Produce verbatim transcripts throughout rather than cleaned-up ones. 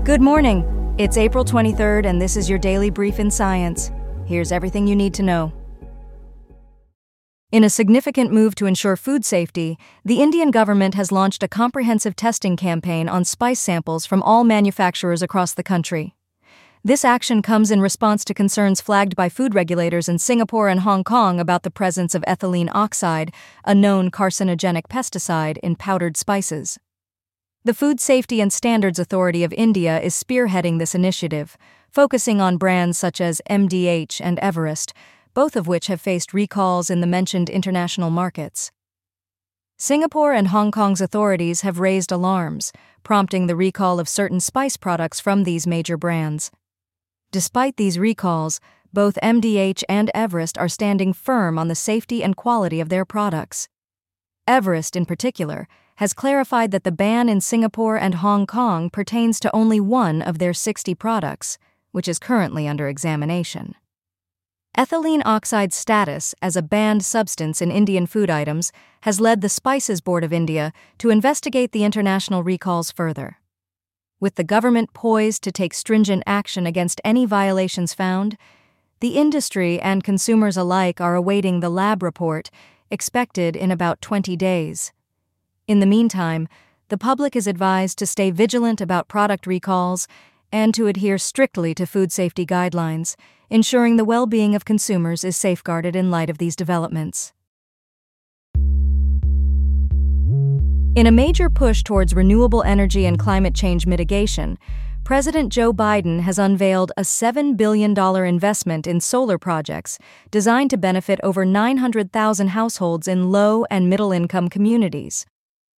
Good morning. It's April twenty-third, and this is your daily brief in science. Here's everything you need to know. In a significant move to ensure food safety, the Indian government has launched a comprehensive testing campaign on spice samples from all manufacturers across the country. This action comes in response to concerns flagged by food regulators in Singapore and Hong Kong about the presence of ethylene oxide, a known carcinogenic pesticide, in powdered spices. The Food Safety and Standards Authority of India is spearheading this initiative, focusing on brands such as M D H and Everest, both of which have faced recalls in the mentioned international markets. Singapore and Hong Kong's authorities have raised alarms, prompting the recall of certain spice products from these major brands. Despite these recalls, both M D H and Everest are standing firm on the safety and quality of their products. Everest, in particular, has clarified that the ban in Singapore and Hong Kong pertains to only one of their sixty products, which is currently under examination. Ethylene oxide's status as a banned substance in Indian food items has led the Spices Board of India to investigate the international recalls further. With the government poised to take stringent action against any violations found, the industry and consumers alike are awaiting the lab report, expected in about twenty days. In the meantime, the public is advised to stay vigilant about product recalls and to adhere strictly to food safety guidelines, ensuring the well-being of consumers is safeguarded in light of these developments. In a major push towards renewable energy and climate change mitigation, President Joe Biden has unveiled a seven billion dollars investment in solar projects designed to benefit over nine hundred thousand households in low- and middle-income communities.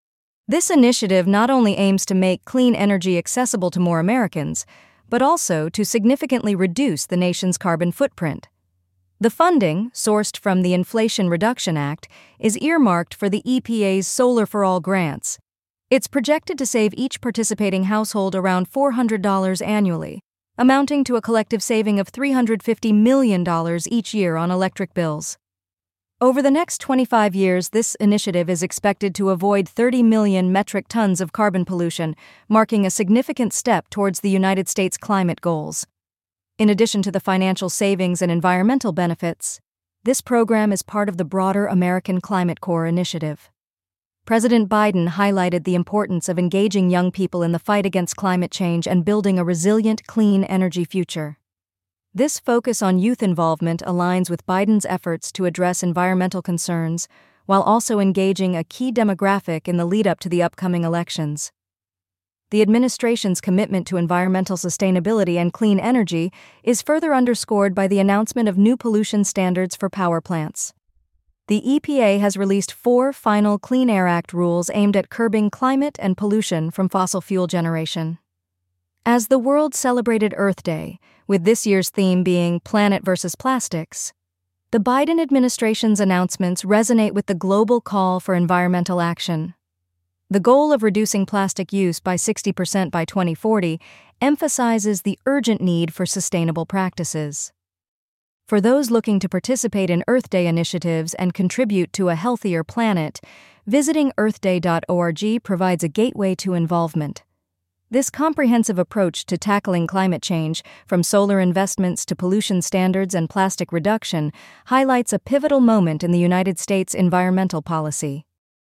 This initiative not only aims to make clean energy accessible to more Americans, but also to significantly reduce the nation's carbon footprint. The funding, sourced from the Inflation Reduction Act, is earmarked for the E P A's Solar for All grants. It's projected to save each participating household around four hundred dollars annually, amounting to a collective saving of three hundred fifty million dollars each year on electric bills. Over the next twenty-five years, this initiative is expected to avoid thirty million metric tons of carbon pollution, marking a significant step towards the United States' climate goals. In addition to the financial savings and environmental benefits, this program is part of the broader American Climate Corps initiative. President Biden highlighted the importance of engaging young people in the fight against climate change and building a resilient, clean energy future. This focus on youth involvement aligns with Biden's efforts to address environmental concerns while also engaging a key demographic in the lead-up to the upcoming elections. The administration's commitment to environmental sustainability and clean energy is further underscored by the announcement of new pollution standards for power plants. The E P A has released four final Clean Air Act rules aimed at curbing climate and pollution from fossil fuel generation. As the world celebrated Earth Day, with this year's theme being Planet versus Plastics, the Biden administration's announcements resonate with the global call for environmental action. The goal of reducing plastic use by sixty percent by twenty forty emphasizes the urgent need for sustainable practices. For those looking to participate in Earth Day initiatives and contribute to a healthier planet, visiting earth day dot org provides a gateway to involvement. This comprehensive approach to tackling climate change, from solar investments to pollution standards and plastic reduction, highlights a pivotal moment in the United States' environmental policy.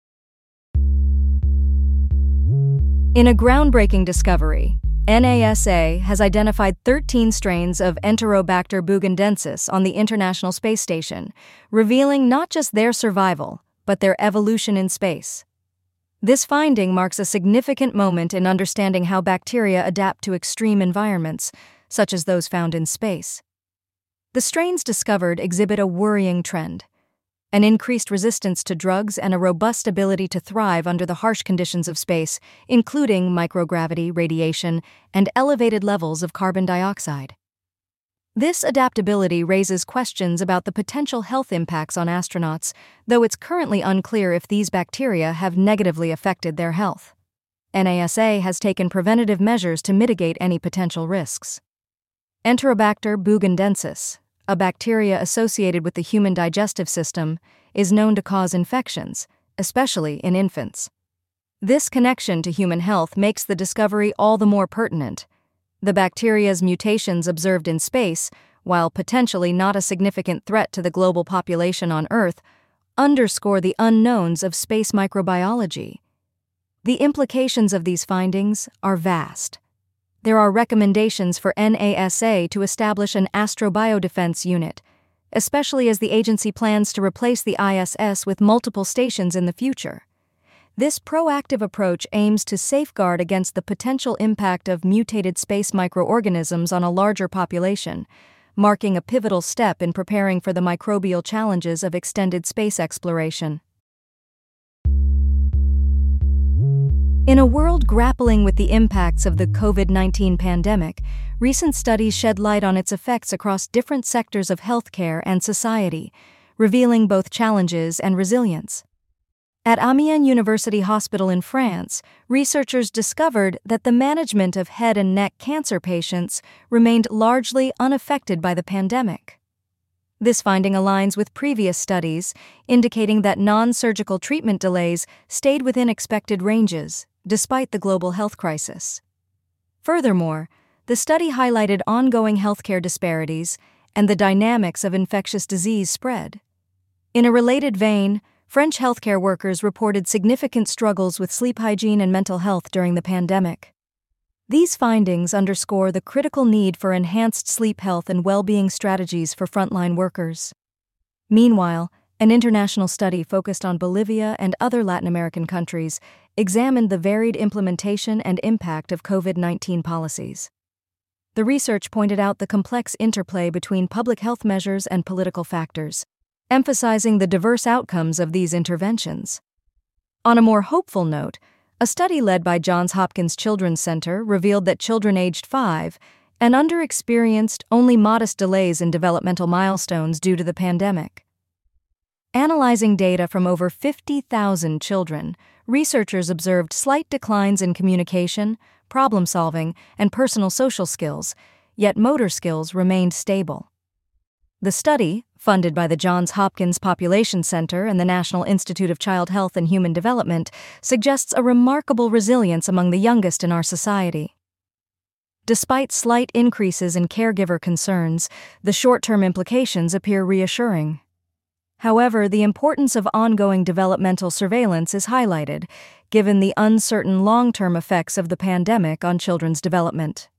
In a groundbreaking discovery, NASA has identified thirteen strains of Enterobacter buchandensis on the International Space Station, revealing not just their survival, but their evolution in space. This finding marks a significant moment in understanding how bacteria adapt to extreme environments, such as those found in space. The strains discovered exhibit a worrying trend: an increased resistance to drugs and a robust ability to thrive under the harsh conditions of space, including microgravity, radiation, and elevated levels of carbon dioxide. This adaptability raises questions about the potential health impacts on astronauts, though it's currently unclear if these bacteria have negatively affected their health. NASA has taken preventative measures to mitigate any potential risks. Enterobacter buchandensis, a bacteria associated with the human digestive system, is known to cause infections, especially in infants. This connection to human health makes the discovery all the more pertinent, The bacteria's mutations observed in space, while potentially not a significant threat to the global population on Earth, underscore the unknowns of space microbiology. The implications of these findings are vast. There are recommendations for NASA to establish an astrobiodefense unit, especially as the agency plans to replace the I S S with multiple stations in the future. This proactive approach aims to safeguard against the potential impact of mutated space microorganisms on a larger population, marking a pivotal step in preparing for the microbial challenges of extended space exploration. In a world grappling with the impacts of the COVID nineteen pandemic, recent studies shed light on its effects across different sectors of healthcare and society, revealing both challenges and resilience. At Amiens University Hospital in France, researchers discovered that the management of head and neck cancer patients remained largely unaffected by the pandemic. This finding aligns with previous studies, indicating that non-surgical treatment delays stayed within expected ranges, despite the global health crisis. Furthermore, the study highlighted ongoing healthcare disparities and the dynamics of infectious disease spread. In a related vein, French healthcare workers reported significant struggles with sleep hygiene and mental health during the pandemic. These findings underscore the critical need for enhanced sleep health and well-being strategies for frontline workers. Meanwhile, an international study focused on Bolivia and other Latin American countries examined the varied implementation and impact of COVID nineteen policies. The research pointed out the complex interplay between public health measures and political factors, emphasizing the diverse outcomes of these interventions. On a more hopeful note, a study led by Johns Hopkins Children's Center revealed that children aged five and under experienced only modest delays in developmental milestones due to the pandemic. Analyzing data from over fifty thousand children, researchers observed slight declines in communication, problem-solving, and personal social skills, yet motor skills remained stable. The study, funded by the Johns Hopkins Population Center and the National Institute of Child Health and Human Development, suggests a remarkable resilience among the youngest in our society. Despite slight increases in caregiver concerns, the short-term implications appear reassuring. However, the importance of ongoing developmental surveillance is highlighted, given the uncertain long-term effects of the pandemic on children's development.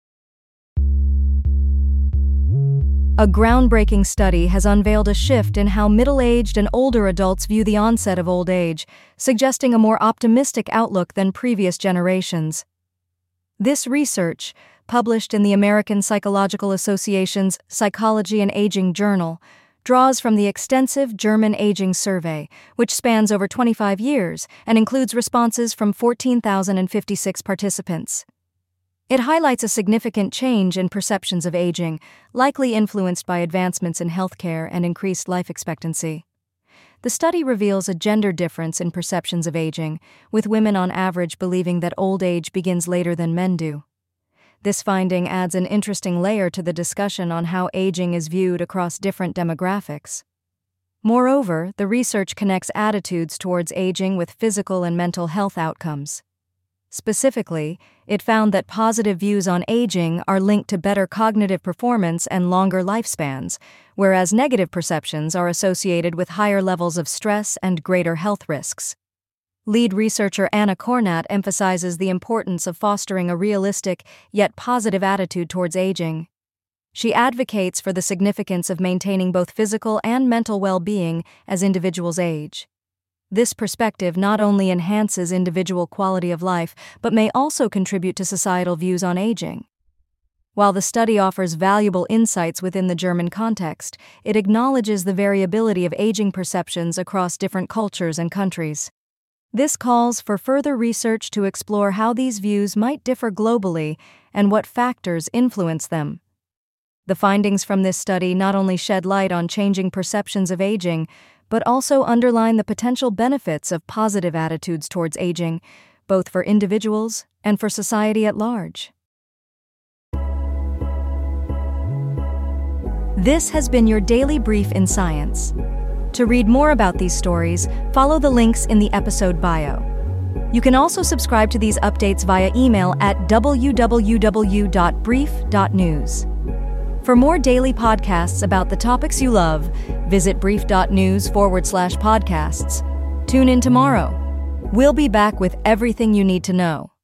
A groundbreaking study has unveiled a shift in how middle-aged and older adults view the onset of old age, suggesting a more optimistic outlook than previous generations. This research, published in the American Psychological Association's Psychology and Aging Journal, draws from the extensive German Aging Survey, which spans over twenty-five years and includes responses from fourteen thousand fifty-six participants. It highlights a significant change in perceptions of aging, likely influenced by advancements in healthcare and increased life expectancy. The study reveals a gender difference in perceptions of aging, with women on average believing that old age begins later than men do. This finding adds an interesting layer to the discussion on how aging is viewed across different demographics. Moreover, the research connects attitudes towards aging with physical and mental health outcomes. Specifically, it found that positive views on aging are linked to better cognitive performance and longer lifespans, whereas negative perceptions are associated with higher levels of stress and greater health risks. Lead researcher Anna Cornat emphasizes the importance of fostering a realistic yet positive attitude towards aging. She advocates for the significance of maintaining both physical and mental well-being as individuals age. This perspective not only enhances individual quality of life, but may also contribute to societal views on aging. While the study offers valuable insights within the German context, it acknowledges the variability of aging perceptions across different cultures and countries. This calls for further research to explore how these views might differ globally and what factors influence them. The findings from this study not only shed light on changing perceptions of aging, but also underline the potential benefits of positive attitudes towards aging, both for individuals and for society at large. This has been your Daily Brief in Science. To read more about these stories, follow the links in the episode bio. You can also subscribe to these updates via email at w w w dot brief dot news. For more daily podcasts about the topics you love, visit brief.news forward slash podcasts. Tune in tomorrow. We'll be back with everything you need to know.